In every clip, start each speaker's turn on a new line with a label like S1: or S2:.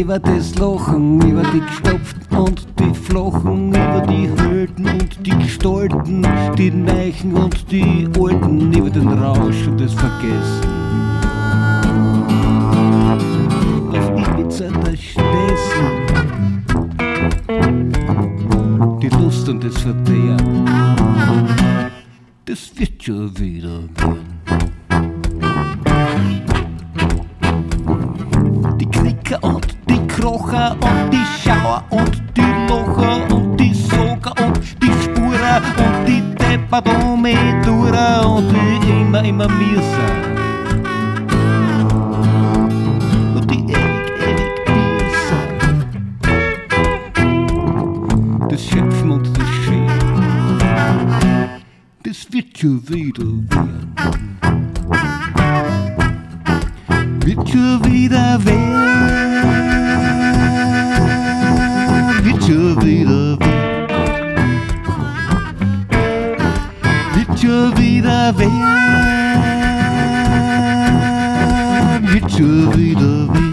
S1: über das Lachen, über die gestopften und die flachen, über die Helden und die Gestalten, die Neichen und die Alten, über den Rausch und das Vergessen. Auf Ibiza das Stessen, die Lust und das Verdehr, das wird schon wieder werden. Die Knicker und die Krocher und die Schauer und die Locher und die Soger und die Spurer und die Deppadomedurer und die immer mir sind. Und die ewig mir sind. Das Schöpfen und das Scheren, das wird schon wieder werden. Wird schon wieder werden, wird schon wieder werden, wird schon wieder werden, wird schon wieder werden.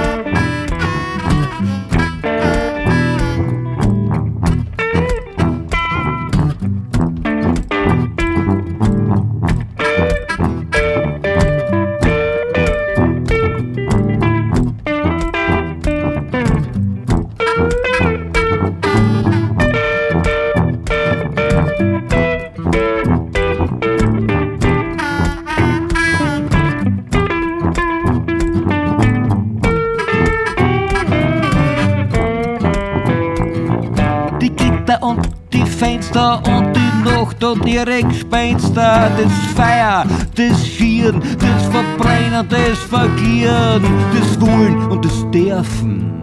S1: Und die Fenster und die Nacht und ihre Gespenster, das Feuer, das Schieren, das Verbrennen, das Vergieren, das Wollen und das Dürfen.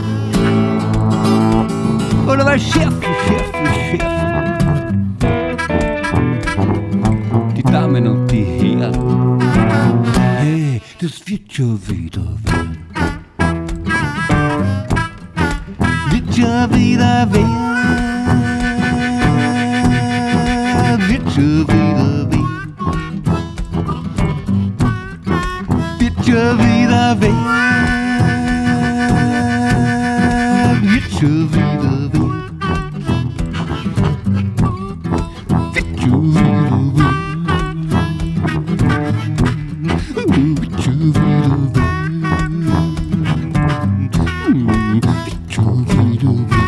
S1: Oder was schärfen. Die Damen und die Herren, hey, das wird schon wieder werden. Wird schon wieder werden. Wird schon wieder werden, wird schon wieder werden, wird schon wieder werden, wird schon wieder werden, wird schon wieder werden, wird schon wieder werden.